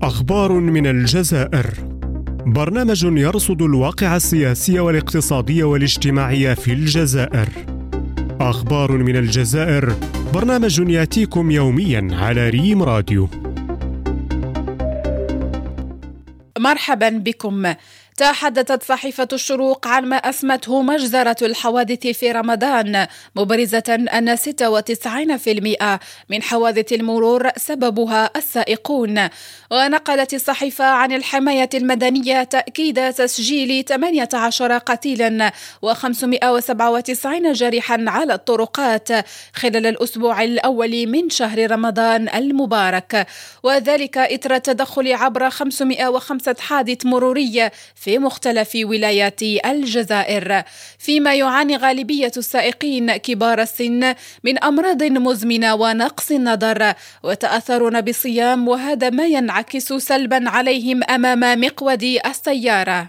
أخبار من الجزائر. برنامج يرصد الواقع السياسي والاقتصادي والاجتماعي في الجزائر. أخبار من الجزائر، برنامج يأتيكم يومياً على ريم راديو. مرحبا بكم. تحدثت صحيفة الشروق عن ما أسمته مجزرة الحوادث في رمضان، مبرزة أن 96% من حوادث المرور سببها السائقون. ونقلت الصحيفة عن الحماية المدنية تأكيد تسجيل 18 قتيلا و597 جريحا على الطرقات خلال الأسبوع الأول من شهر رمضان المبارك، وذلك إثر التدخل عبر 505 حادث مروري في مختلف ولايات الجزائر، فيما يعاني غالبية السائقين كبار السن من أمراض مزمنة ونقص النظر، وتأثرون بالصيام، وهذا ما ينعكس سلبا عليهم أمام مقود السيارة.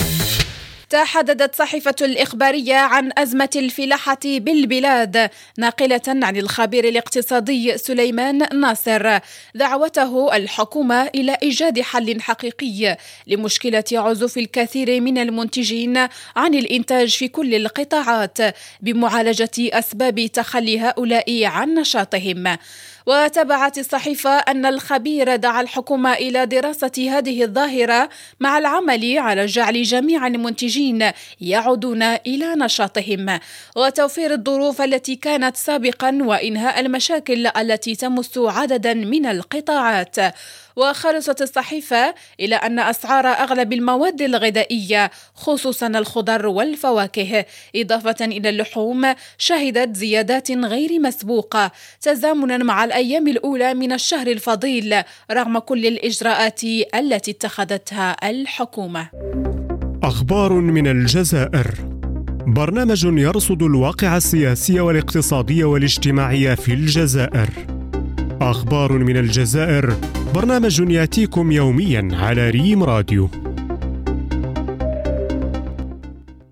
تحدثت صحيفة الإخبارية عن أزمة الفلاحة بالبلاد، ناقلة عن الخبير الاقتصادي سليمان ناصر دعوته الحكومة إلى إيجاد حل حقيقي لمشكلة عزوف الكثير من المنتجين عن الإنتاج في كل القطاعات بمعالجة أسباب تخلي هؤلاء عن نشاطهم. وتبعت الصحيفة أن الخبير دعا الحكومة إلى دراسة هذه الظاهرة مع العمل على جعل جميع المنتجين يعودون إلى نشاطهم وتوفير الظروف التي كانت سابقا وإنهاء المشاكل التي تمس عددا من القطاعات. وخلصت الصحيفة إلى أن أسعار أغلب المواد الغذائية خصوصا الخضر والفواكه إضافة إلى اللحوم شهدت زيادات غير مسبوقة تزامنا مع الأيام الأولى من الشهر الفضيل رغم كل الإجراءات التي اتخذتها الحكومة. أخبار من الجزائر. برنامج يرصد الواقع السياسي والاقتصادي والاجتماعي في الجزائر. أخبار من الجزائر، برنامج يأتيكم يومياً على ريم راديو.